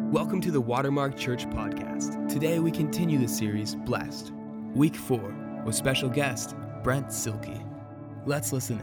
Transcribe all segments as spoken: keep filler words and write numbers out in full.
Welcome to the Watermark Church podcast. Today we continue the series, Blessed, week four, with special guest, Brent Silkey. Let's listen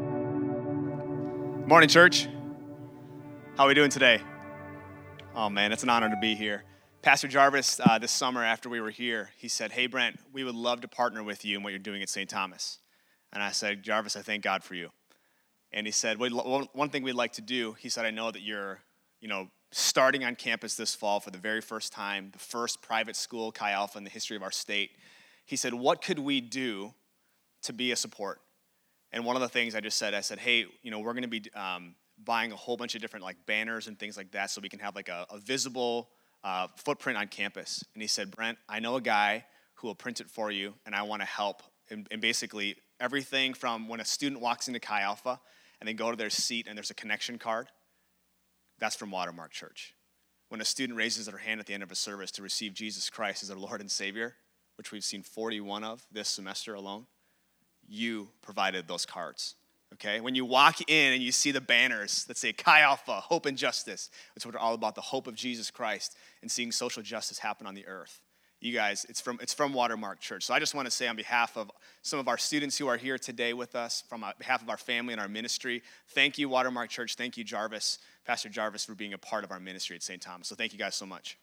in. Morning, church. How are we doing today? Oh, man, it's an honor to be here. Pastor Jarvis, uh, this summer after we were here, he said, hey, Brent, we would love to partner with you in what you're doing at Saint Thomas. And I said, Jarvis, I thank God for you. And he said, well, one thing we'd like to do, he said, I know that you're, you know, starting on campus this fall for the very first time, the first private school, Chi Alpha, in the history of our state. He said, what could we do to be a support? And one of the things I just said, I said, hey, you know, we're going to be um, buying a whole bunch of different like banners and things like that so we can have like a, a visible uh, footprint on campus. And he said, Brent, I know a guy who will print it for you, and I want to help. And, and basically everything from when a student walks into Chi Alpha and they go to their seat and there's a connection card, that's from Watermark Church. When a student raises their hand at the end of a service to receive Jesus Christ as their Lord and Savior, which we've seen forty-one of this semester alone, you provided those cards, okay? When you walk in and you see the banners that say Chi Alpha, Hope and Justice, it's what we're all about, the hope of Jesus Christ and seeing social justice happen on the earth. You guys, it's from it's from Watermark Church. So I just want to say on behalf of some of our students who are here today with us, from behalf of our family and our ministry, thank you, Watermark Church. Thank you, Jarvis, Pastor Jarvis, for being a part of our ministry at Saint Thomas. So thank you guys so much.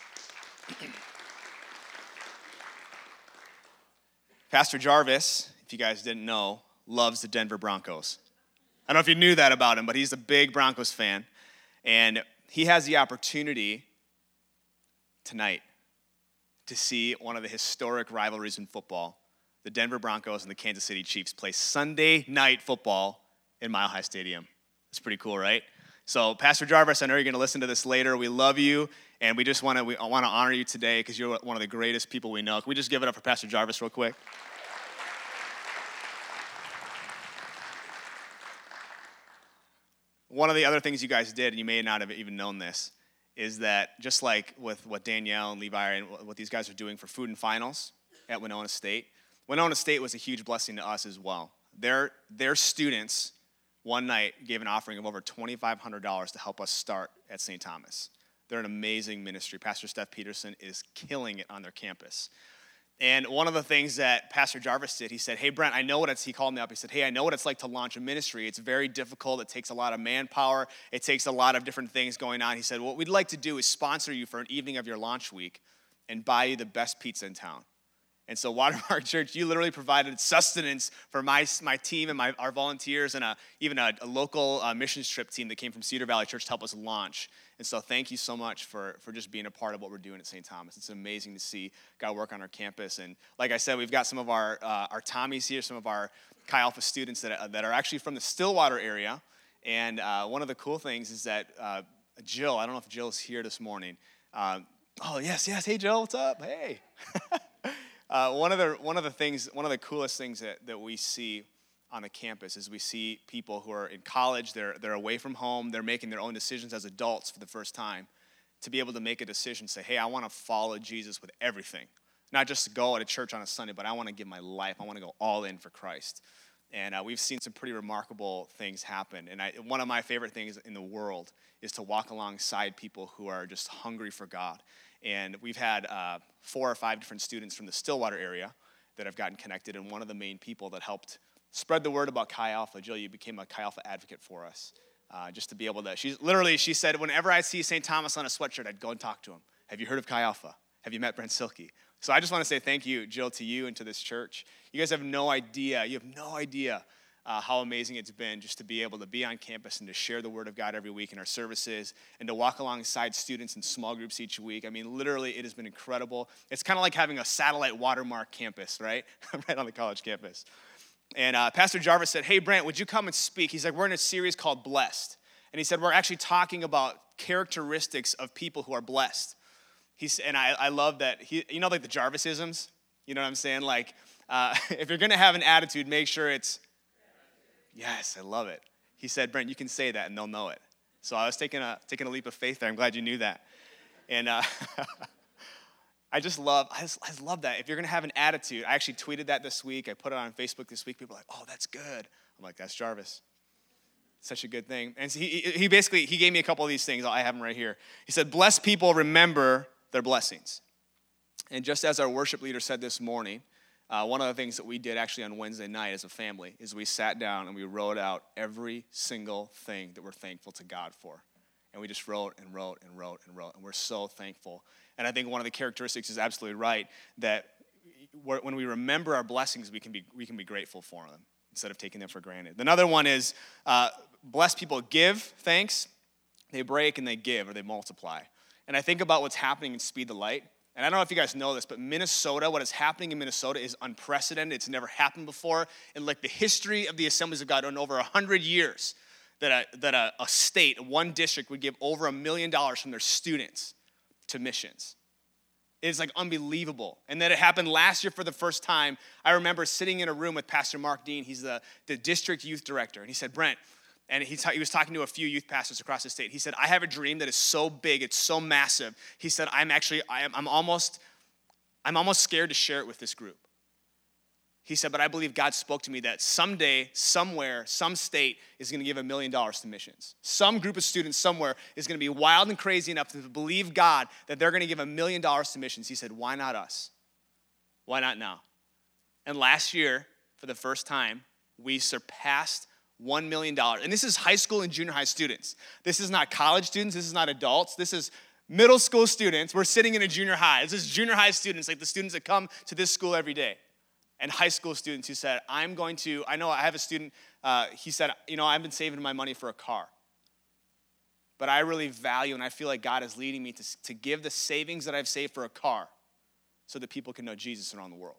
Pastor Jarvis, if you guys didn't know, loves the Denver Broncos. I don't know if you knew that about him, but he's a big Broncos fan. And he has the opportunity tonight to see one of the historic rivalries in football, the Denver Broncos and the Kansas City Chiefs play Sunday night football in Mile High Stadium. It's pretty cool, right? So, Pastor Jarvis, I know you're going to listen to this later. We love you, and we just want to we want to honor you today because you're one of the greatest people we know. Can we just give it up for Pastor Jarvis real quick? One of the other things you guys did, and you may not have even known this, is that just like with what Danielle and Levi and what these guys are doing for Food and Finals at Winona State, Winona State was a huge blessing to us as well. Their, their students one night gave an offering of over twenty-five hundred dollars to help us start at Saint Thomas. They're an amazing ministry. Pastor Steph Peterson is killing it on their campus. And one of the things that Pastor Jarvis did, he said, hey, Brent, I know what it's, he called me up. He said, hey, I know what it's like to launch a ministry. It's very difficult. It takes a lot of manpower. It takes a lot of different things going on. He said, what we'd like to do is sponsor you for an evening of your launch week and buy you the best pizza in town. And so Watermark Church, you literally provided sustenance for my my team and my our volunteers and a, even a, a local uh, missions trip team that came from Cedar Valley Church to help us launch. And so thank you so much for, for just being a part of what we're doing at Saint Thomas. It's amazing to see God work on our campus. And like I said, we've got some of our uh, our Tommies here, some of our Chi Alpha students that, uh, that are actually from the Stillwater area. And uh, one of the cool things is that uh, Jill, I don't know if Jill's here this morning. Uh, oh, yes, yes. Hey, Jill, what's up? Hey. Uh, one of the one of the things, one of the coolest things that, that we see on the campus is we see people who are in college, they're they're away from home, they're making their own decisions as adults for the first time, to be able to make a decision, say, hey, I want to follow Jesus with everything. Not just to go to church on a Sunday, but I want to give my life, I want to go all in for Christ. And uh, we've seen some pretty remarkable things happen. And I, one of my favorite things in the world is to walk alongside people who are just hungry for God. And we've had uh, four or five different students from the Stillwater area that have gotten connected. And one of the main people that helped spread the word about Chi Alpha, Jill, you became a Chi Alpha advocate for us. Uh, just to be able to, she's literally, she said, whenever I see Saint Thomas on a sweatshirt, I'd go and talk to him. Have you heard of Chi Alpha? Have you met Brent Silkey? So I just want to say thank you, Jill, to you and to this church. You guys have no idea, you have no idea Uh, how amazing it's been just to be able to be on campus and to share the Word of God every week in our services and to walk alongside students in small groups each week. I mean, literally, it has been incredible. It's kind of like having a satellite Watermark campus, right? Right on the college campus. And uh, Pastor Jarvis said, hey, Brent, would you come and speak? He's like, we're in a series called Blessed. And he said, we're actually talking about characteristics of people who are blessed. He's, and I, I love that, he, you know, like the Jarvisisms? You know what I'm saying? Like, uh, if you're going to have an attitude, make sure it's, yes, I love it. He said, Brent, you can say that and they'll know it. So I was taking a taking a leap of faith there. I'm glad you knew that. And uh, I just love, I just, I just love that. If you're going to have an attitude, I actually tweeted that this week. I put it on Facebook this week. People are like, oh, that's good. I'm like, that's Jarvis. Such a good thing. And so he, he basically, he gave me a couple of these things. I have them right here. He said, blessed people remember their blessings. And just as our worship leader said this morning, uh, one of the things that we did actually on Wednesday night as a family is we sat down and we wrote out every single thing that we're thankful to God for. And we just wrote and wrote and wrote and wrote. And we're so thankful. And I think one of the characteristics is absolutely right, that when we remember our blessings, we can be we can be grateful for them instead of taking them for granted. Another one is uh, blessed people give thanks, they break, and they give, or they multiply. And I think about what's happening in Speed the Light. And I don't know if you guys know this, but Minnesota, what is happening in Minnesota is unprecedented. It's never happened before in like the history of the Assemblies of God in over one hundred years that a, that a, a state, one district would give over a million dollars from their students to missions. It's like unbelievable. And then it happened last year for the first time. I remember sitting in a room with Pastor Mark Dean. He's the, the district youth director. And he said, Brent, and he, ta- he was talking to a few youth pastors across the state. He said, I have a dream that is so big, it's so massive. He said, I'm actually, I am, I'm almost, I'm almost scared to share it with this group. He said, but I believe God spoke to me that someday, somewhere, some state is going to give a million dollars to missions. Some group of students somewhere is going to be wild and crazy enough to believe God that they're going to give a million dollars to missions. He said, why not us? Why not now? And last year, for the first time, we surpassed one million dollars. And this is high school and junior high students. This is not college students. This is not adults. This is middle school students. We're sitting in a junior high. This is junior high students, like the students that come to this school every day. And high school students who said, I'm going to, I know I have a student, uh, he said, you know, I've been saving my money for a car. But I really value, and I feel like God is leading me to, to give the savings that I've saved for a car so that people can know Jesus around the world.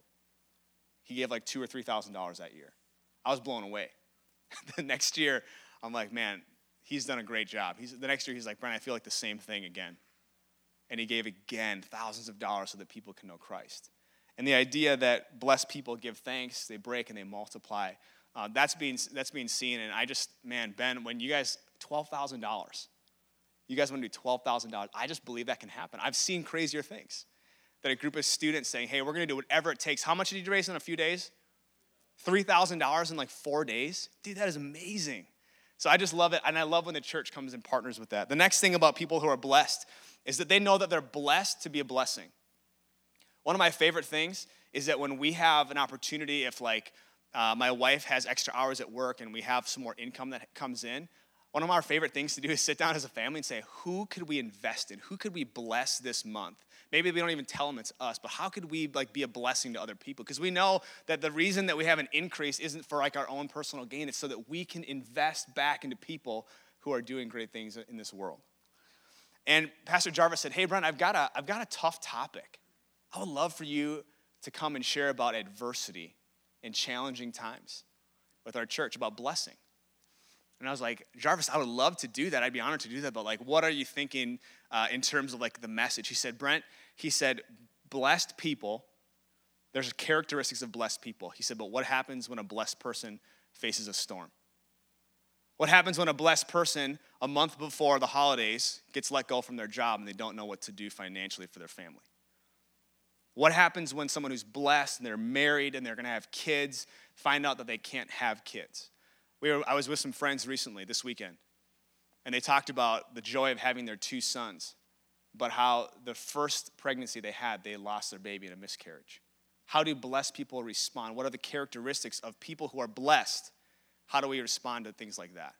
He gave like two or three thousand dollars that year. I was blown away. The next year, I'm like, man, he's done a great job. He's, the next year, he's like, Brent, I feel like the same thing again. And he gave again thousands of dollars so that people can know Christ. And the idea that blessed people give thanks, they break, and they multiply, uh, that's being that's being seen. And I just, man, Ben, when you guys, twelve thousand dollars, you guys want to do twelve thousand dollars, I just believe that can happen. I've seen crazier things. That a group of students saying, hey, we're going to do whatever it takes. How much did you raise in a few days? three thousand dollars in like four days? Dude, that is amazing. So I just love it, and I love when the church comes and partners with that. The next thing about people who are blessed is that they know that they're blessed to be a blessing. One of my favorite things is that when we have an opportunity, if like uh, my wife has extra hours at work and we have some more income that comes in, one of our favorite things to do is sit down as a family and say, who could we invest in? Who could we bless this month? Maybe we don't even tell them it's us, but how could we like be a blessing to other people? Because we know that the reason that we have an increase isn't for like our own personal gain. It's so that we can invest back into people who are doing great things in this world. And Pastor Jarvis said, hey, Brent, I've got a, I've got a tough topic. I would love for you to come and share about adversity in challenging times with our church, about blessing. And I was like, Jarvis, I would love to do that. I'd be honored to do that. But like, what are you thinking uh, in terms of like the message? He said, Brent, he said, blessed people, there's characteristics of blessed people. He said, but what happens when a blessed person faces a storm? What happens when a blessed person a month before the holidays gets let go from their job and they don't know what to do financially for their family? What happens when someone who's blessed and they're married and they're going to have kids find out that they can't have kids? We were, I was with some friends recently this weekend, and they talked about the joy of having their two sons, but how the first pregnancy they had, they lost their baby in a miscarriage. How do blessed people respond? What are the characteristics of people who are blessed? How do we respond to things like that?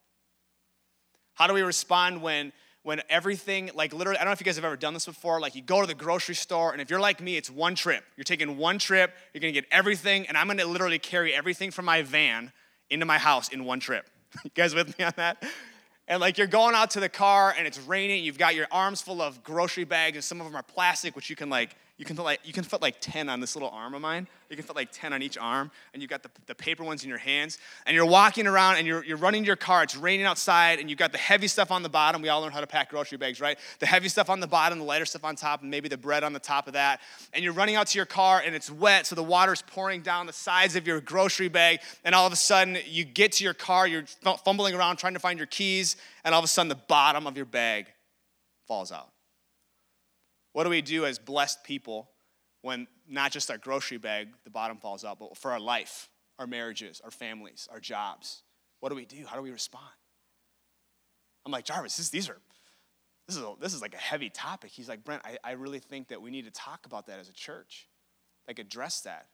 How do we respond when When everything, like literally, I don't know if you guys have ever done this before, like you go to the grocery store, and if you're like me, it's one trip. You're taking one trip, you're gonna get everything, and I'm gonna literally carry everything from my van into my house in one trip. You guys with me on that? And like you're going out to the car, and it's raining, you've got your arms full of grocery bags, and some of them are plastic, which you can like, you can put like, you can fit like ten on this little arm of mine. You can fit like ten on each arm, and you've got the, the paper ones in your hands, and you're walking around, and you're, you're running your car, it's raining outside, and you've got the heavy stuff on the bottom. We all learn how to pack grocery bags, right? The heavy stuff on the bottom, the lighter stuff on top, and maybe the bread on the top of that. And you're running out to your car, and it's wet, so the water's pouring down the sides of your grocery bag, and all of a sudden, you get to your car, you're fumbling around trying to find your keys, and all of a sudden, the bottom of your bag falls out. What do we do as blessed people when not just our grocery bag, the bottom falls out, but for our life, our marriages, our families, our jobs? What do we do? How do we respond? I'm like, Jarvis, this, these are, this is a, this is like a heavy topic. He's like, Brent, I, I really think that we need to talk about that as a church, like address that.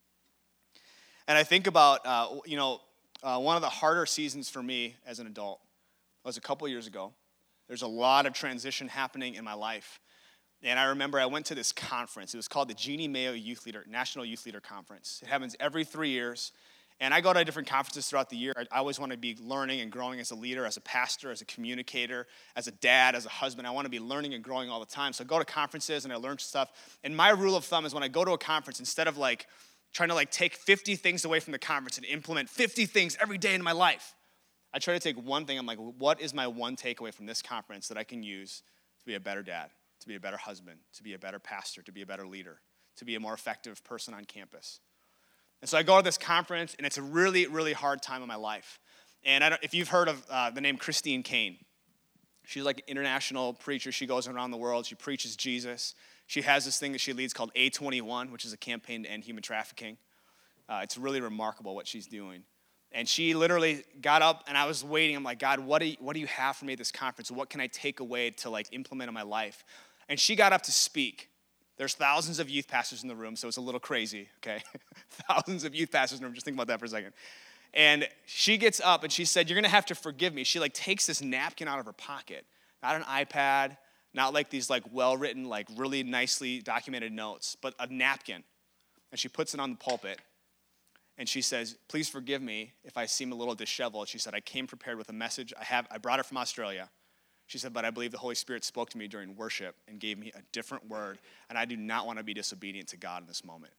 And I think about, uh, you know, uh, one of the harder seasons for me as an adult was a couple years ago. There's a lot of transition happening in my life. And I remember I went to this conference. It was called the Jeannie Mayo Youth Leader, National Youth Leader Conference. It happens every three years. And I go to different conferences throughout the year. I always want to be learning and growing as a leader, as a pastor, as a communicator, as a dad, as a husband. I want to be learning and growing all the time. So I go to conferences and I learn stuff. And my rule of thumb is when I go to a conference, instead of like trying to like take fifty things away from the conference and implement fifty things every day in my life, I try to take one thing. I'm like, what is my one takeaway from this conference that I can use to be a better dad, to be a better husband, to be a better pastor, to be a better leader, to be a more effective person on campus? And so I go to this conference, and it's a really, really hard time in my life. And I don't, if you've heard of uh, the name Christine Caine, she's like an international preacher. She goes around the world. She preaches Jesus. She has this thing that she leads called A twenty-one, which is a campaign to end human trafficking. Uh, it's really remarkable what she's doing. And she literally got up, and I was waiting. I'm like, God, what do you, what do you have for me at this conference? What can I take away to like implement in my life? And she got up to speak. There's thousands of youth pastors in the room, so it's a little crazy, okay? Thousands of youth pastors in the room. Just think about that for a second. And she gets up, and she said, you're going to have to forgive me. She, like, takes this napkin out of her pocket. Not an iPad, not like these, like, well-written, like, really nicely documented notes, but a napkin. And she puts it on the pulpit. And she says, please forgive me if I seem a little disheveled. She said, I came prepared with a message. I have. I brought it from Australia. She said, but I believe the Holy Spirit spoke to me during worship and gave me a different word, and I do not want to be disobedient to God in this moment.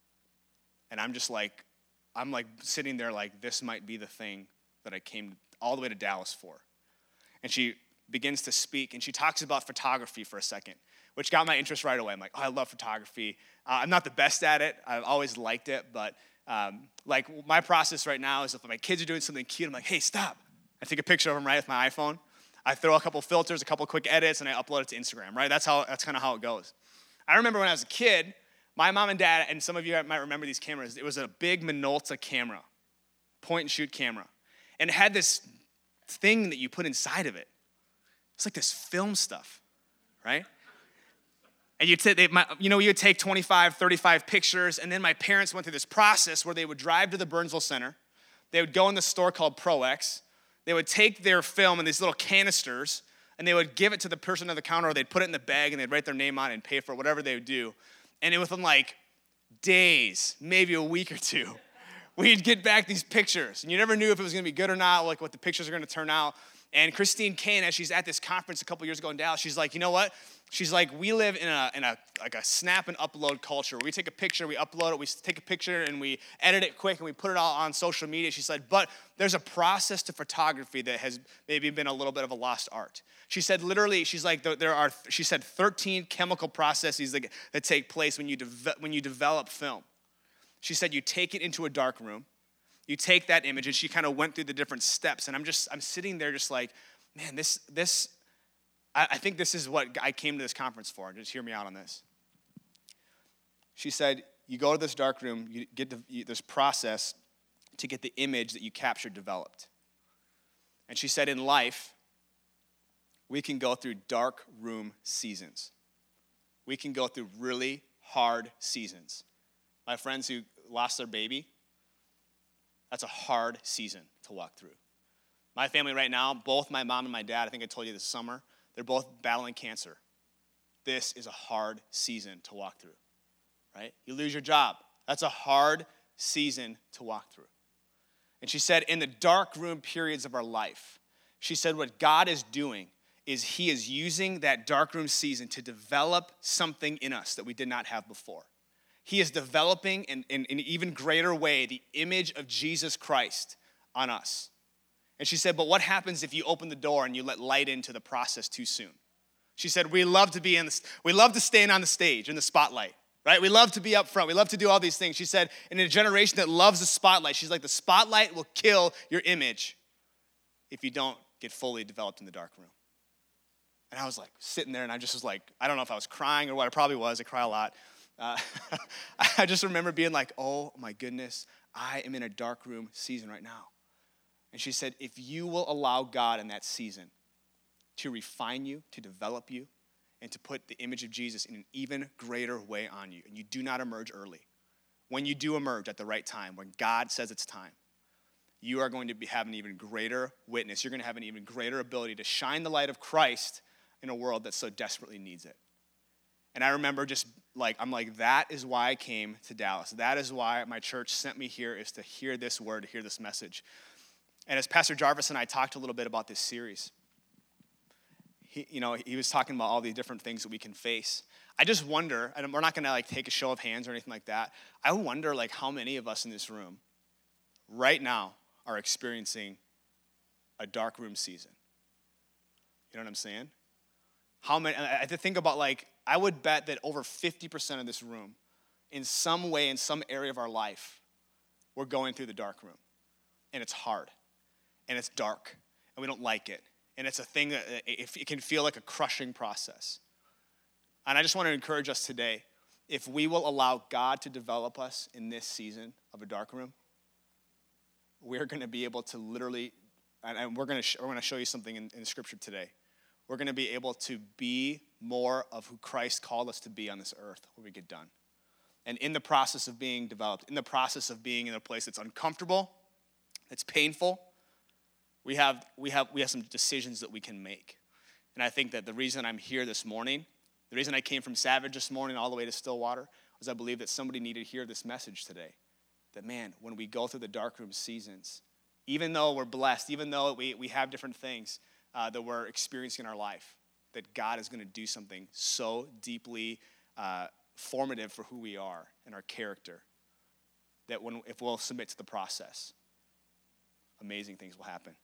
And I'm just like, I'm like sitting there like, this might be the thing that I came all the way to Dallas for. And she begins to speak, and she talks about photography for a second, which got my interest right away. I'm like, oh, I love photography. Uh, I'm not the best at it. I've always liked it, but um, like my process right now is if my kids are doing something cute, I'm like, hey, stop. I take a picture of them right with my iPhone. I throw a couple filters, a couple quick edits, and I upload it to Instagram, right? That's how. That's kind of how it goes. I remember when I was a kid, my mom and dad, and some of you might remember these cameras, it was a big Minolta camera, point and shoot camera. And it had this thing that you put inside of it. It's like this film stuff, right? And you'd say, they, my, you know, you'd take twenty-five, thirty-five pictures, and then my parents went through this process where they would drive to the Burnsville Center. They would go in the store called ProX. They would take their film in these little canisters, and they would give it to the person at the counter, or they'd put it in the bag, and they'd write their name on it and pay for it, whatever they would do. And within like days, maybe a week or two, we'd get back these pictures. And you never knew if it was going to be good or not, like what the pictures are going to turn out. And Christine Caine, as she's at this conference a couple years ago in Dallas, she's like, you know what? She's like, we live in a in a like a snap and upload culture. We take a picture, we upload it, we take a picture and we edit it quick and we put it all on social media. She said, but there's a process to photography that has maybe been a little bit of a lost art. She said, literally, she's like, there are, she said, thirteen chemical processes that, that take place when you de- when you develop film. She said, you take it into a dark room, you take that image, and she kind of went through the different steps. And I'm just, I'm sitting there just like, man, this this. I think this is what I came to this conference for. Just hear me out on this. She said, you go to this dark room, you get the, you, this process to get the image that you captured developed. And she said, in life, we can go through dark room seasons. We can go through really hard seasons. My friends who lost their baby, that's a hard season to walk through. My family right now, both my mom and my dad, I think I told you this summer, they're both battling cancer. This is a hard season to walk through, right? You lose your job. That's a hard season to walk through. And she said, in the dark room periods of our life, she said what God is doing is he is using that dark room season to develop something in us that we did not have before. He is developing in, in, in an even greater way the image of Jesus Christ on us. And she said, but what happens if you open the door and you let light into the process too soon? She said, we love to be in the, we love to stand on the stage in the spotlight, right? We love to be up front. We love to do all these things. She said, in a generation that loves the spotlight, she's like, the spotlight will kill your image if you don't get fully developed in the dark room. And I was like sitting there and I just was like, I don't know if I was crying or what. I probably was. I cry a lot. Uh, I just remember being like, oh my goodness, I am in a dark room season right now. And she said, if you will allow God in that season to refine you, to develop you, and to put the image of Jesus in an even greater way on you. And you do not emerge early. When you do emerge at the right time, when God says it's time, you are going to be, have an even greater witness. You're going to have an even greater ability to shine the light of Christ in a world that so desperately needs it. And I remember just like, I'm like, that is why I came to Dallas. That is why my church sent me here, is to hear this word, to hear this message. And as Pastor Jarvis and I talked a little bit about this series, he, you know, he was talking about all the different things that we can face. I just wonder, and we're not going to like take a show of hands or anything like that. I wonder like how many of us in this room right now are experiencing a dark room season. You know what I'm saying? How many, I have to think about like, I would bet that over fifty percent of this room, in some way, in some area of our life, we're going through the dark room. And it's hard. And it's dark. And we don't like it. And it's a thing that it can feel like a crushing process. And I just want to encourage us today, if we will allow God to develop us in this season of a dark room, we're going to be able to literally, and we're going to, sh- we're going to show you something in, in the scripture today. We're going to be able to be more of who Christ called us to be on this earth when we get done. And in the process of being developed, in the process of being in a place that's uncomfortable, that's painful, we have we have we have some decisions that we can make. And I think that the reason I'm here this morning, the reason I came from Savage this morning all the way to Stillwater, was I believe that somebody needed to hear this message today. That man, when we go through the darkroom seasons, even though we're blessed, even though we, we have different things uh, that we're experiencing in our life, that God is going to do something so deeply uh, formative for who we are and our character, that when if we'll submit to the process, amazing things will happen.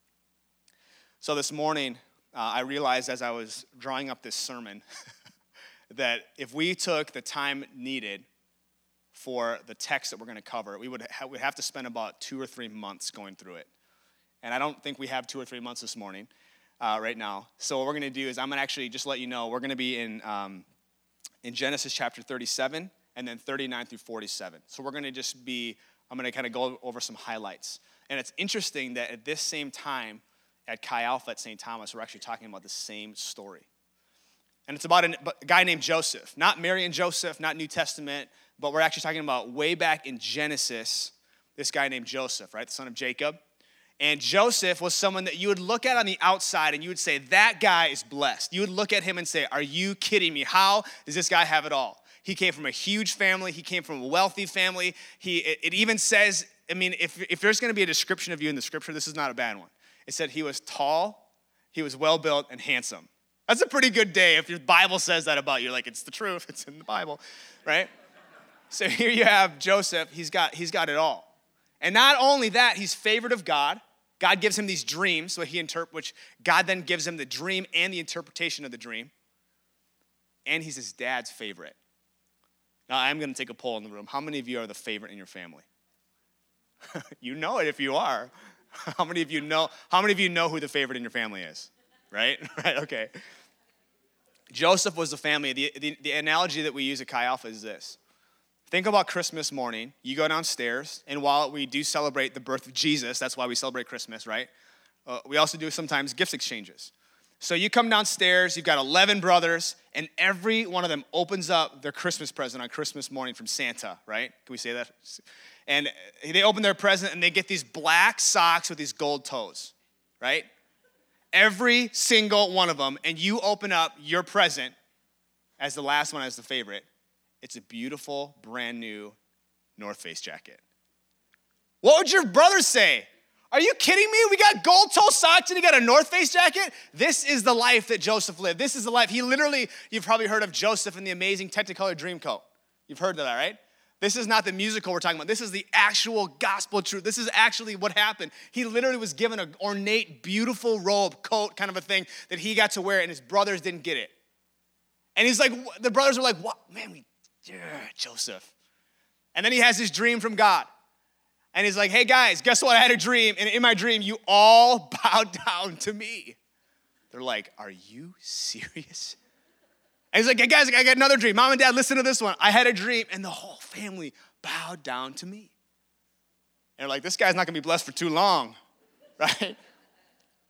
So this morning, uh, I realized as I was drawing up this sermon that if we took the time needed for the text that we're going to cover, we would ha- we'd have to spend about two or three months going through it. And I don't think we have two or three months this morning, uh, right now. So what we're going to do is I'm going to actually just let you know, we're going to be in um, in Genesis chapter thirty-seven and then thirty-nine through forty-seven. So we're going to just be, I'm going to kind of go over some highlights. And it's interesting that at this same time, at Chi Alpha at Saint Thomas, we're actually talking about the same story. And it's about a guy named Joseph. Not Mary and Joseph, not New Testament, but we're actually talking about way back in Genesis, this guy named Joseph, right? The son of Jacob. And Joseph was someone that you would look at on the outside and you would say, that guy is blessed. You would look at him and say, are you kidding me? How does this guy have it all? He came from a huge family. He came from a wealthy family. He, it, it even says, I mean, if, if there's going to be a description of you in the scripture, this is not a bad one. It said he was tall, he was well-built, and handsome. That's a pretty good day if your Bible says that about you. Like, it's the truth. It's in the Bible, right? So here you have Joseph. He's got, he's got it all. And not only that, he's favored of God. God gives him these dreams, so he interp- which God then gives him the dream and the interpretation of the dream. And he's his dad's favorite. Now, I'm going to take a poll in the room. How many of you are the favorite in your family? You know it if you are. How many of you know, how many of you know who the favorite in your family is? Right? Right, okay. Joseph was the family. The, the, the analogy that we use at Chi Alpha is this. Think about Christmas morning. You go downstairs, and while we do celebrate the birth of Jesus, that's why we celebrate Christmas, right? Uh, we also do sometimes gifts exchanges. So you come downstairs, you've got eleven brothers, and every one of them opens up their Christmas present on Christmas morning from Santa, right? Can we say that? And they open their present, and they get these black socks with these gold toes, right? Every single one of them, and you open up your present as the last one, as the favorite. It's a beautiful, brand new North Face jacket. What would your brother say? Are you kidding me? We got gold toe socks and you got a North Face jacket? This is the life that Joseph lived. This is the life. He literally, you've probably heard of Joseph in the amazing Technicolor Dreamcoat. You've heard of that, right? This is not the musical we're talking about. This is the actual gospel truth. This is actually what happened. He literally was given an ornate, beautiful robe, coat kind of a thing that he got to wear, and his brothers didn't get it. And he's like, the brothers were like, what? Man, we, yeah, Joseph. And then he has this dream from God. And he's like, hey guys, guess what? I had a dream. And in my dream, you all bowed down to me. They're like, are you serious? And he's like, hey guys, I got another dream. Mom and dad, listen to this one. I had a dream and the whole family bowed down to me. And they're like, this guy's not gonna be blessed for too long, right?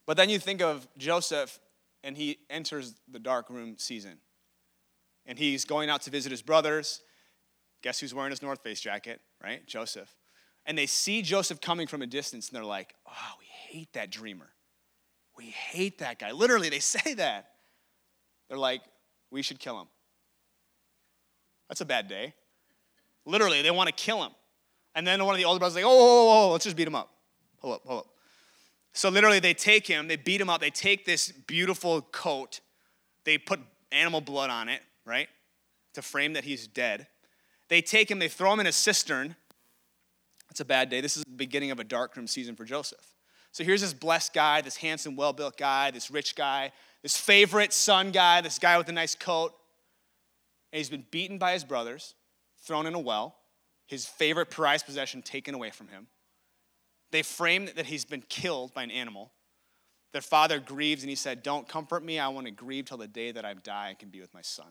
But then you think of Joseph, and he enters the dark room season. And he's going out to visit his brothers. Guess who's wearing his North Face jacket, right? Joseph. And they see Joseph coming from a distance, and they're like, oh, we hate that dreamer. We hate that guy. Literally, they say that. They're like, we should kill him. That's a bad day. Literally, they want to kill him. And then one of the older brothers is like, oh, oh, oh, oh, let's just beat him up. Hold up, hold up. So literally, they take him, they beat him up, they take this beautiful coat, they put animal blood on it, right, to frame that he's dead. They take him, they throw him in a cistern. It's a bad day. This is the beginning of a dark room season for Joseph. So here's this blessed guy, this handsome, well-built guy, this rich guy, this favorite son guy, this guy with a nice coat. And he's been beaten by his brothers, thrown in a well, his favorite prized possession taken away from him. They frame that he's been killed by an animal. Their father grieves, and he said, don't comfort me. I want to grieve till the day that I die and can be with my son.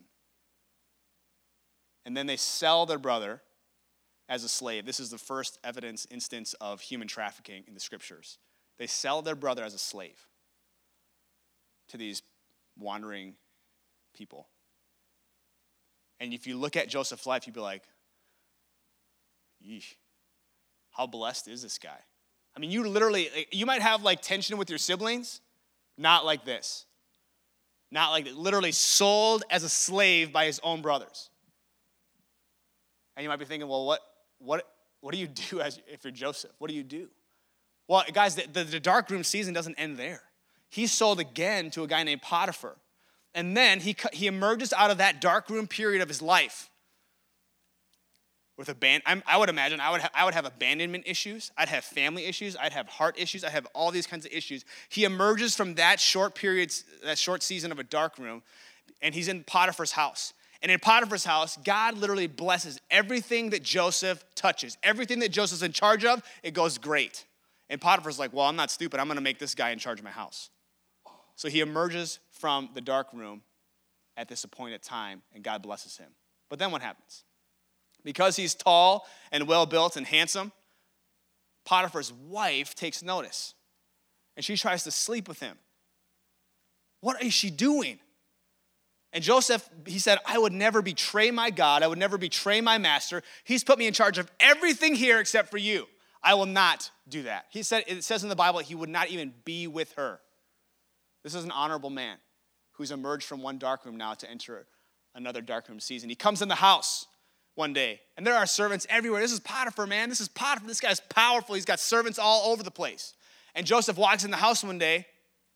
And then they sell their brother as a slave. This is the first evidence instance of human trafficking in the scriptures. They sell their brother as a slave to these wandering people. And if you look at Joseph's life, you'd be like, yeesh, how blessed is this guy? I mean, you literally, you might have like tension with your siblings, not like this. Not like that. Literally sold as a slave by his own brothers. And you might be thinking, well, what what, what do you do as if you're Joseph? What do you do? Well, guys, the, the, the dark room season doesn't end there. He's sold again to a guy named Potiphar. And then he, he emerges out of that dark room period of his life with a band. I'm, I would imagine I would, ha, I would have abandonment issues. I'd have family issues. I'd have heart issues. I'd have all these kinds of issues. He emerges from that short period, that short season of a dark room, and he's in Potiphar's house. And in Potiphar's house, God literally blesses everything that Joseph touches. Everything that Joseph's in charge of, it goes great. And Potiphar's like, well, I'm not stupid. I'm going to make this guy in charge of my house. So he emerges from the dark room at this appointed time, and God blesses him. But then what happens? Because he's tall and well-built and handsome, Potiphar's wife takes notice, and she tries to sleep with him. What is she doing? And Joseph, he said, I would never betray my God. I would never betray my master. He's put me in charge of everything here except for you. I will not do that. He said, it says in the Bible, he would not even be with her. This is an honorable man who's emerged from one darkroom now to enter another darkroom season. He comes in the house one day, and there are servants everywhere. This is Potiphar, man. This is Potiphar. This guy's powerful. He's got servants all over the place. And Joseph walks in the house one day,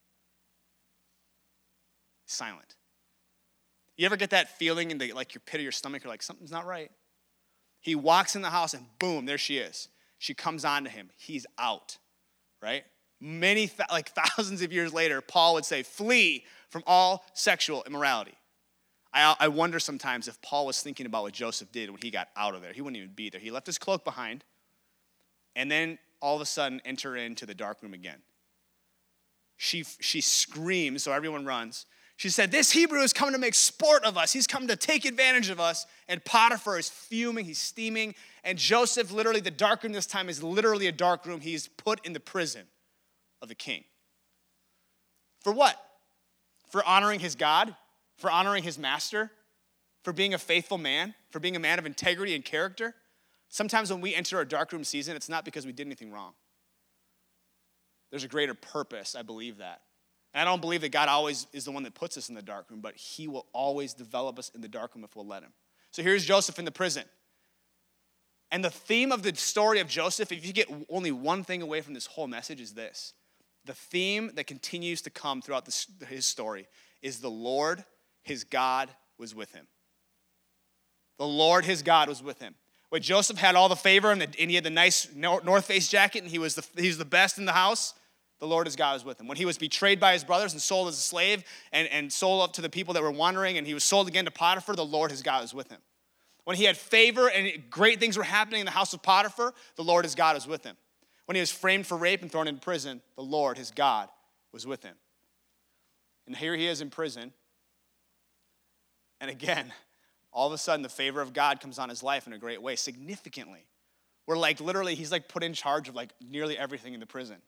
silent. You ever get that feeling in the, like your pit of your stomach? You're like, something's not right. He walks in the house, and boom, there she is. She comes on to him. He's out, right? Many, th- like thousands of years later, Paul would say, flee from all sexual immorality. I, I wonder sometimes if Paul was thinking about what Joseph did when he got out of there. He wouldn't even be there. He left his cloak behind, and then all of a sudden enter into the dark room again. She, she screams, so everyone runs. She said, this Hebrew is coming to make sport of us. He's come to take advantage of us. And Potiphar is fuming. He's steaming. And Joseph, literally, the dark room this time is literally a dark room. He's put in the prison of the king. For what? For honoring his God? For honoring his master? For being a faithful man? For being a man of integrity and character? Sometimes when we enter a dark room season, it's not because we did anything wrong. There's a greater purpose. I believe that. And I don't believe that God always is the one that puts us in the dark room, but he will always develop us in the dark room if we'll let him. So here's Joseph in the prison. And the theme of the story of Joseph, if you get only one thing away from this whole message, is this. The theme that continues to come throughout this, his story is the Lord, his God, was with him. The Lord, his God, was with him. When Joseph had all the favor and, the, and he had the nice North Face jacket and he was, the, he was the best in the house, the Lord, his God, was with him. When he was betrayed by his brothers and sold as a slave and, and sold up to the people that were wandering and he was sold again to Potiphar, the Lord, his God, was with him. When he had favor and great things were happening in the house of Potiphar, the Lord, his God, was with him. When he was framed for rape and thrown in prison, the Lord, his God, was with him. And here he is in prison. And again, all of a sudden, the favor of God comes on his life in a great way, significantly. Where like literally, he's like put in charge of like nearly everything in the prison.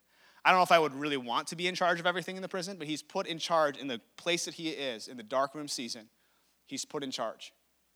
I don't know if I would really want to be in charge of everything in the prison, but he's put in charge in the place that he is, in the darkroom season. He's put in charge.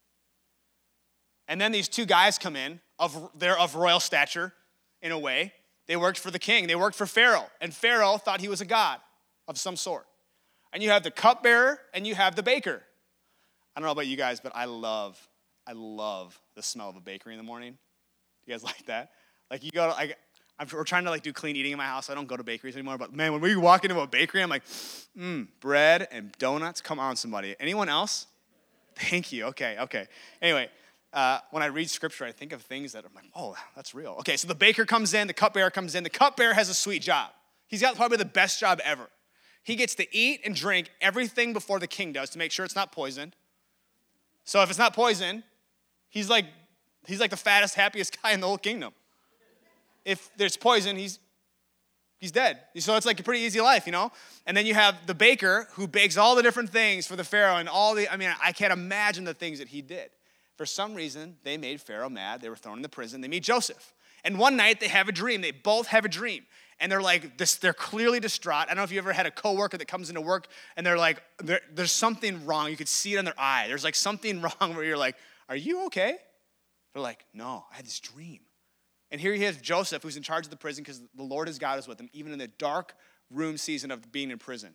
And then these two guys come in, of they're of royal stature in a way. They worked for the king. They worked for Pharaoh. And Pharaoh thought he was a god of some sort. And you have the cupbearer and you have the baker. I don't know about you guys, but I love, I love the smell of a bakery in the morning. You guys like that? Like you go, like, I'm, we're trying to like do clean eating in my house. I don't go to bakeries anymore. But man, when we walk into a bakery, I'm like, mmm, bread and donuts. Come on, somebody. Anyone else? Thank you. Okay, okay. Anyway, uh, when I read scripture, I think of things that I'm like, oh, that's real. Okay, so the baker comes in, the cupbearer comes in. The cupbearer has a sweet job. He's got probably the best job ever. He gets to eat and drink everything before the king does to make sure it's not poisoned. So if it's not poison, he's like, he's like the fattest, happiest guy in the whole kingdom. If there's poison, he's he's dead. So it's like a pretty easy life, you know? And then you have the baker who bakes all the different things for the Pharaoh and all the, I mean, I can't imagine the things that he did. For some reason, they made Pharaoh mad. They were thrown in the prison. They meet Joseph. And one night, they have a dream. They both have a dream. And they're like, this, they're clearly distraught. I don't know if you ever had a coworker that comes into work and they're like, there's something wrong. You could see it in their eye. There's like something wrong where you're like, are you okay? They're like, no, I had this dream. And here he is, Joseph, who's in charge of the prison because the Lord his God is with him, even in the dark room season of being in prison.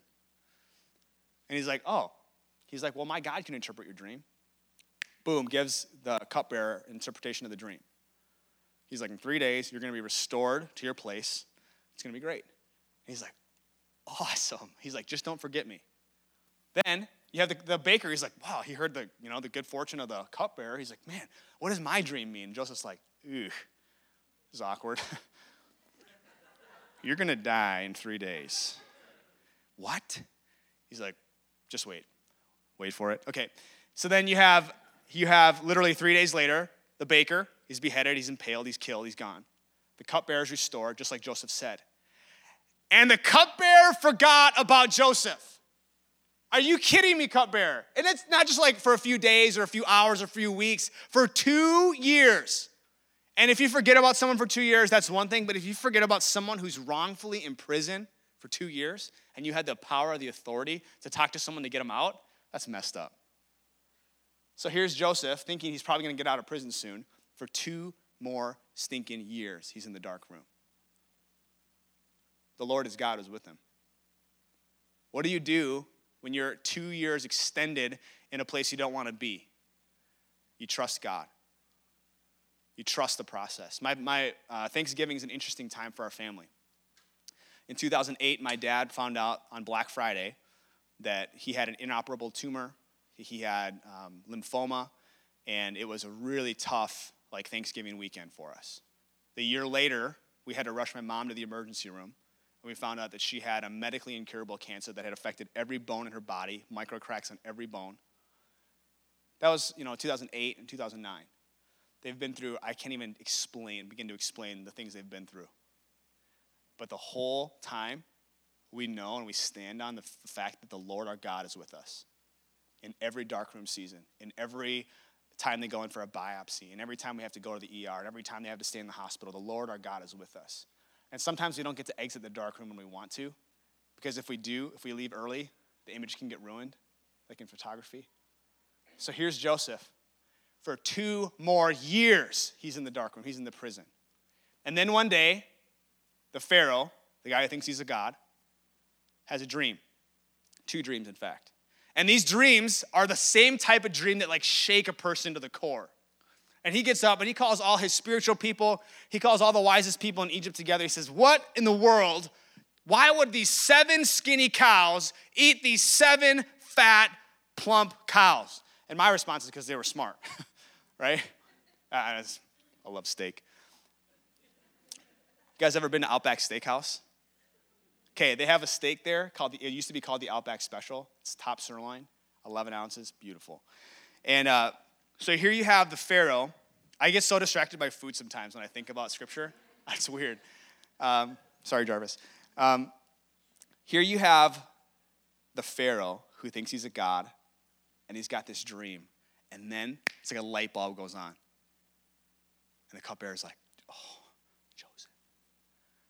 And he's like, oh. He's like, well, my God can interpret your dream. Boom, gives the cupbearer interpretation of the dream. He's like, in three days, you're going to be restored to your place. It's going to be great. And he's like, awesome. He's like, just don't forget me. Then you have the, the baker. He's like, wow, he heard the, you know, the good fortune of the cupbearer. He's like, man, what does my dream mean? And Joseph's like, ew. This is awkward. You're going to die in three days. What? He's like, just wait. Wait for it. Okay. So then you have, you have literally three days later, the baker, he's beheaded, he's impaled, he's killed, he's gone. The cupbearer is restored, just like Joseph said. And the cupbearer forgot about Joseph. Are you kidding me, cupbearer? And it's not just like for a few days or a few hours or a few weeks, for two years. And if you forget about someone for two years, that's one thing. But if you forget about someone who's wrongfully in prison for two years and you had the power or the authority to talk to someone to get them out, that's messed up. So here's Joseph thinking he's probably going to get out of prison soon. For two more stinking years, he's in the dark room. The Lord his God is with him. What do you do when you're two years extended in a place you don't want to be? You trust God. You trust the process. My, my uh, Thanksgiving is an interesting time for our family. In two thousand eight, my dad found out on Black Friday that he had an inoperable tumor. He had um, lymphoma, and it was a really tough like Thanksgiving weekend for us. The year later, we had to rush my mom to the emergency room, and we found out that she had a medically incurable cancer that had affected every bone in her body, micro cracks on every bone. That was, you know, two thousand eight and two thousand nine. They've been through, I can't even explain, begin to explain the things they've been through. But the whole time, we know and we stand on the, f- the fact that the Lord our God is with us. In every darkroom season, in every time they go in for a biopsy, and every time we have to go to the E R, and every time they have to stay in the hospital, the Lord our God is with us. And sometimes we don't get to exit the darkroom when we want to, because if we do, if we leave early, the image can get ruined, like in photography. So here's Joseph. For two more years, he's in the darkroom. He's in the prison. And then one day, the Pharaoh, the guy who thinks he's a god, has a dream. Two dreams, in fact. And these dreams are the same type of dream that like shake a person to the core. And he gets up and he calls all his spiritual people, he calls all the wisest people in Egypt together. He says, what in the world, why would these seven skinny cows eat these seven fat, plump cows? And my response is because they were smart. Right? I love steak. You guys ever been to Outback Steakhouse? Okay, they have a steak there called, the, it used to be called the Outback Special. It's top sirloin, eleven ounces, beautiful. And uh, so here you have the Pharaoh. I get so distracted by food sometimes when I think about scripture. That's weird. Um, sorry, Jarvis. Um, here you have the Pharaoh who thinks he's a god, and he's got this dream. And then it's like a light bulb goes on. And the cupbearer's like, oh, Joseph.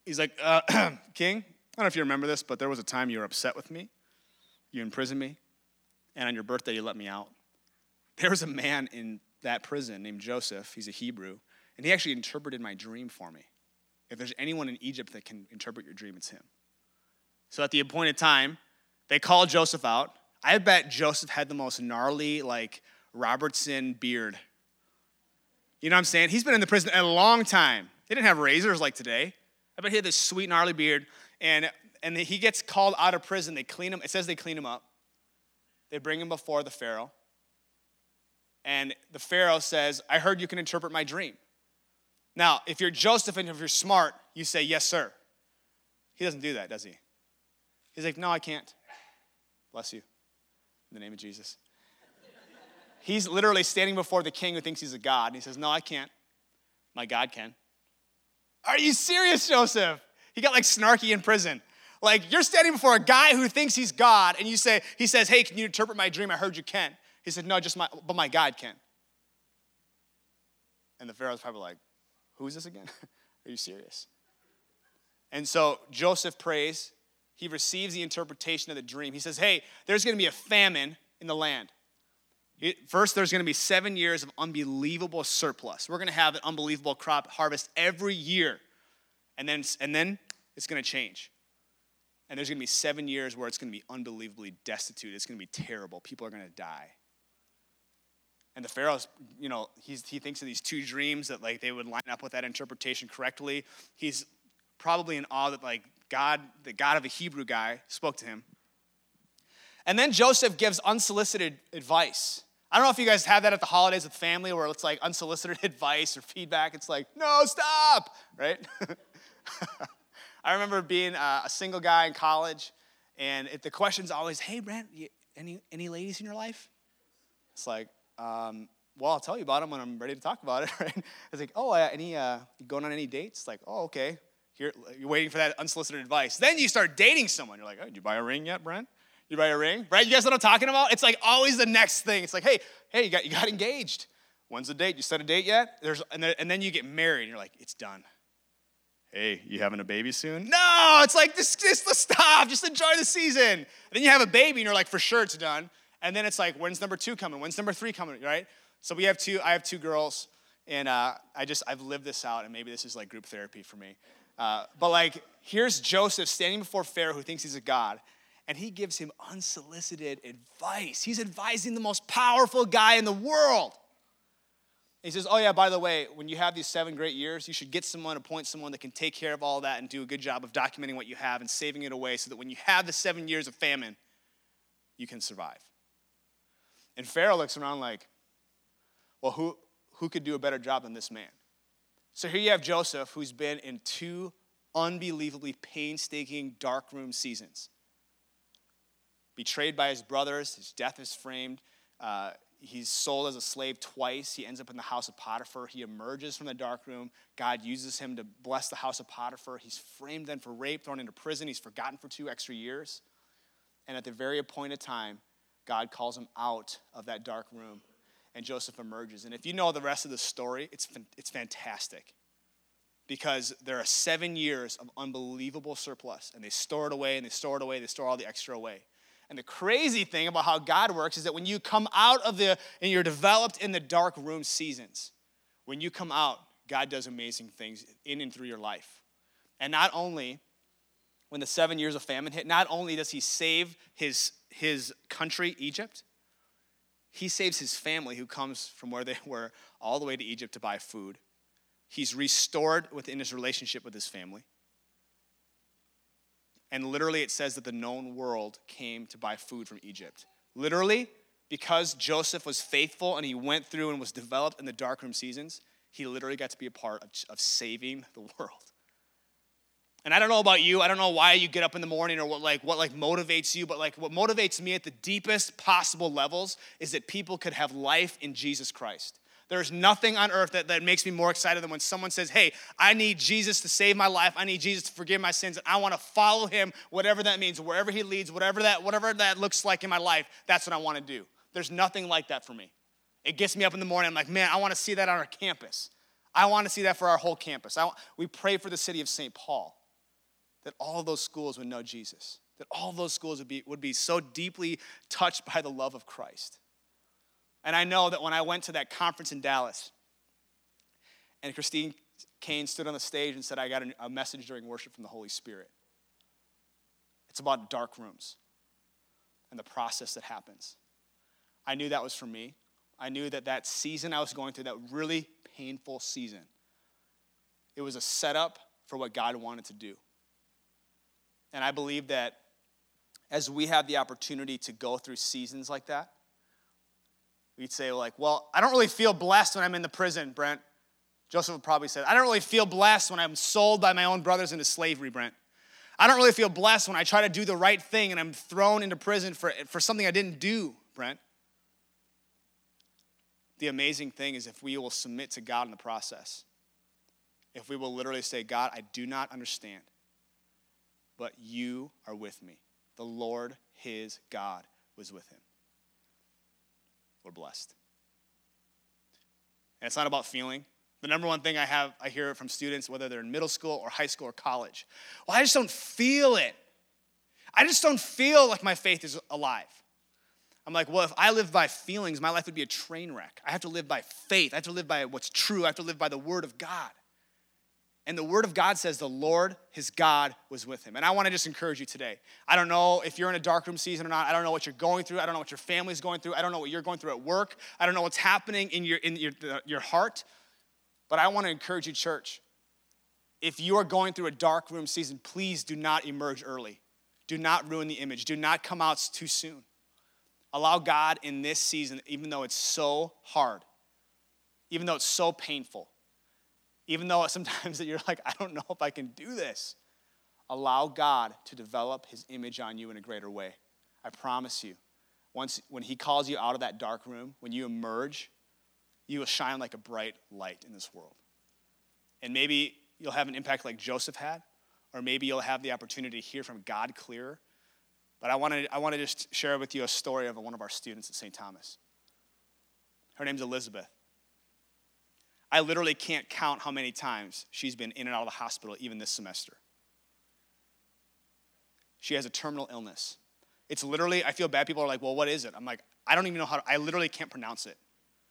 he's like, uh, King, I don't know if you remember this, but there was a time you were upset with me. You imprisoned me, and on your birthday you let me out. There was a man in that prison named Joseph. He's a Hebrew, and he actually interpreted my dream for me. If there's anyone in Egypt that can interpret your dream, it's him. So at the appointed time, they called Joseph out. I bet Joseph had the most gnarly, like, Robertson beard. You know what I'm saying? He's been in the prison a long time. They didn't have razors like today. I bet he had this sweet, gnarly beard. And, and he gets called out of prison. They clean him. It says they clean him up. They bring him before the Pharaoh. And the Pharaoh says, I heard you can interpret my dream. Now, if you're Joseph and if you're smart, you say, yes, sir. He doesn't do that, does he? He's like, no, I can't. Bless you. In the name of Jesus. He's literally standing before the king who thinks he's a god. And he says, no, I can't. My God can. Are you serious, Joseph? He got like snarky in prison. Like, you're standing before a guy who thinks he's God, and you say, he says, hey, can you interpret my dream? I heard you can. He said, no, just my, but my God can. And the Pharaoh's probably like, who is this again? Are you serious? And so Joseph prays. He receives the interpretation of the dream. He says, hey, there's going to be a famine in the land. First, there's going to be seven years of unbelievable surplus. We're going to have an unbelievable crop harvest every year. And then, and then it's going to change. And there's going to be seven years where it's going to be unbelievably destitute. It's going to be terrible. People are going to die. And the Pharaoh's, you know, he's, he thinks of these two dreams that, like, they would line up with that interpretation correctly. He's probably in awe that, like, God, the God of a Hebrew guy, spoke to him. And then Joseph gives unsolicited advice. I don't know if you guys have that at the holidays with family where it's like unsolicited advice or feedback. It's like, no, stop, right? I remember being a single guy in college, and it, the question's always, hey, Brent, you, any any ladies in your life? It's like, um, well, I'll tell you about them when I'm ready to talk about it, right? It's like, oh, uh, any uh, you going on any dates? Like, oh, okay. Here, you're waiting for that unsolicited advice. Then you start dating someone. You're like, oh, did you buy a ring yet, Brent? You buy a ring? Right? You guys know what I'm talking about? It's like always the next thing. It's like, hey, hey, you got you got engaged. When's the date? You set a date yet? There's and then, and then you get married, and you're like, it's done. Hey, you having a baby soon? No, it's like, just, just stop. Just enjoy the season. And then you have a baby, and you're like, for sure it's done. And then it's like, when's number two coming? When's number three coming, right? So we have two, I have two girls, and uh, I just, I've lived this out, and maybe this is like group therapy for me. Uh, but like, here's Joseph standing before Pharaoh who thinks he's a god, and he gives him unsolicited advice. He's advising the most powerful guy in the world. He says, oh yeah, by the way, when you have these seven great years, you should get someone, appoint someone that can take care of all that and do a good job of documenting what you have and saving it away so that when you have the seven years of famine, you can survive. And Pharaoh looks around like, well, who, who could do a better job than this man? So here you have Joseph, who's been in two unbelievably painstaking darkroom seasons. Betrayed by his brothers, his death is framed. Uh, he's sold as a slave twice. He ends up in the house of Potiphar. He emerges from the dark room. God uses him to bless the house of Potiphar. He's framed then for rape, thrown into prison. He's forgotten for two extra years. And at the very appointed time, God calls him out of that dark room, and Joseph emerges. And if you know the rest of the story, it's it's fantastic. Because there are seven years of unbelievable surplus, and they store it away, and they store it away, they store all the extra away. And the crazy thing about how God works is that when you come out of the, and you're developed in the dark room seasons, when you come out, God does amazing things in and through your life. And not only, when the seven years of famine hit, not only does he save his, his country, Egypt, he saves his family who comes from where they were all the way to Egypt to buy food. He's restored within his relationship with his family. And literally it says that the known world came to buy food from Egypt. Literally, because Joseph was faithful and he went through and was developed in the darkroom seasons, he literally got to be a part of, of saving the world. And I don't know about you, I don't know why you get up in the morning or what like what like motivates you, but like what motivates me at the deepest possible levels is that people could have life in Jesus Christ. There's nothing on earth that, that makes me more excited than when someone says, hey, I need Jesus to save my life. I need Jesus to forgive my sins. And I want to follow him, whatever that means, wherever he leads, whatever that, whatever that looks like in my life, that's what I want to do. There's nothing like that for me. It gets me up in the morning. I'm like, man, I want to see that on our campus. I want to see that for our whole campus. I, we pray for the city of Saint Paul. that all of those schools would know Jesus, that all of those schools would be, would be so deeply touched by the love of Christ. And I know that when I went to that conference in Dallas, and Christine Kane stood on the stage and said, I got a, a message during worship from the Holy Spirit. It's about dark rooms and the process that happens. I knew that was for me. I knew that that season I was going through, that really painful season, it was a setup for what God wanted to do. And I believe that as we have the opportunity to go through seasons like that, we'd say like, well, I don't really feel blessed when I'm in the prison, Brent. Joseph would probably say, I don't really feel blessed when I'm sold by my own brothers into slavery, Brent. I don't really feel blessed when I try to do the right thing and I'm thrown into prison for, for something I didn't do, Brent. The amazing thing is if we will submit to God in the process, if we will literally say, God, I do not understand, but you are with me. The Lord, his God, was with him. We're blessed. And it's not about feeling. The number one thing I have, I hear from students, whether they're in middle school or high school or college, well, I just don't feel it. I just don't feel like my faith is alive. I'm like, well, if I lived by feelings, my life would be a train wreck. I have to live by faith. I have to live by what's true. I have to live by the word of God. And the word of God says the Lord, his God, was with him. And I want to just encourage you today. I don't know if you're in a darkroom season or not. I don't know what you're going through. I don't know what your family's going through. I don't know what you're going through at work. I don't know what's happening in your, in your, your heart. But I want to encourage you, church, if you are going through a darkroom season, please do not emerge early. Do not ruin the image. Do not come out too soon. Allow God in this season, even though it's so hard, even though it's so painful, even though sometimes that you're like, I don't know if I can do this, allow God to develop his image on you in a greater way. I promise you, once when he calls you out of that dark room, when you emerge, you will shine like a bright light in this world. And maybe you'll have an impact like Joseph had, or maybe you'll have the opportunity to hear from God clearer. But I want to I want to just share with you a story of one of our students at Saint Thomas. Her name's Elizabeth. I literally can't count how many times she's been in and out of the hospital, even this semester. She has a terminal illness. It's literally, I feel bad. People are like, well, what is it? I'm like, I don't even know how to, I literally can't pronounce it.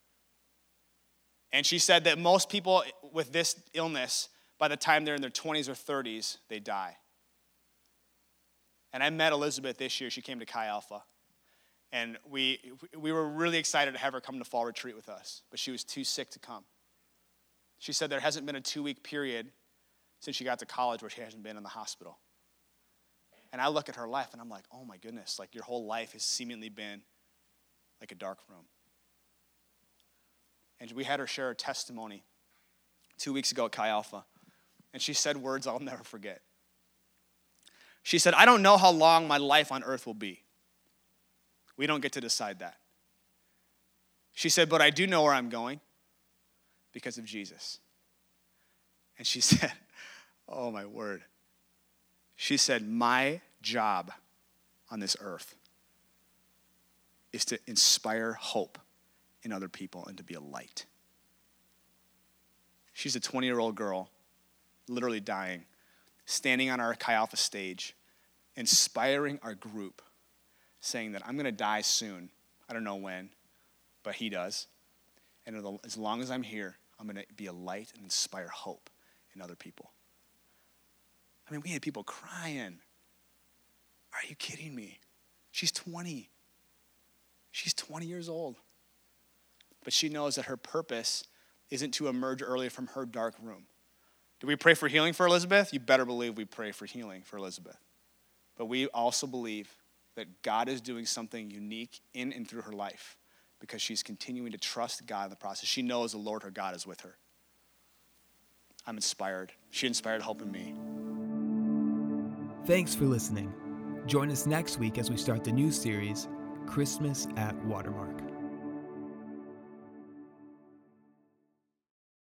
And she said that most people with this illness, by the time they're in their twenties or thirties, they die. And I met Elizabeth this year. She came to Chi Alpha. And we we were really excited to have her come to fall retreat with us, but she was too sick to come. She said there hasn't been a two-week period since she got to college where she hasn't been in the hospital. And I look at her life and I'm like, oh my goodness, like your whole life has seemingly been like a dark room. And we had her share her testimony two weeks ago at Chi Alpha. And she said words I'll never forget. She said, I don't know how long my life on earth will be. We don't get to decide that. She said, but I do know where I'm going because of Jesus. And she said, oh my word. She said, my job on this earth is to inspire hope in other people and to be a light. She's a twenty-year-old girl, literally dying, standing on our Chi Alpha stage, inspiring our group, saying that I'm going to die soon. I don't know when, but he does. And as long as I'm here, I'm going to be a light and inspire hope in other people. I mean, we had people crying. Are you kidding me? She's twenty. She's twenty years old. But she knows that her purpose isn't to emerge early from her dark room. Do we pray for healing for Elizabeth? You better believe we pray for healing for Elizabeth. But we also believe that God is doing something unique in and through her life because she's continuing to trust God in the process. She knows the Lord her God is with her. I'm inspired. She inspired hope in me. Thanks for listening. Join us next week as we start the new series, Christmas at Watermark.